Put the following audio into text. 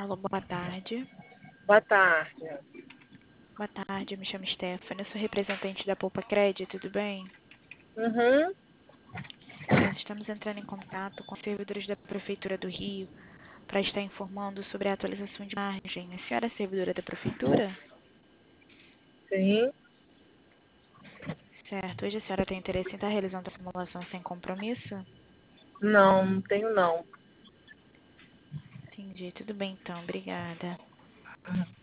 Alô, boa tarde. Boa tarde. Boa tarde, eu me chamo Stephanie, eu sou representante da Poupa Crédito, tudo bem? Uhum. Nós estamos entrando em contato com os servidores da Prefeitura do Rio para estar informando sobre a atualização de margem. A senhora é servidora da Prefeitura? Sim. Certo. Hoje a senhora tem interesse em estar realizando a simulação sem compromisso? Não, não tenho não. Entendi, tudo bem então, obrigada.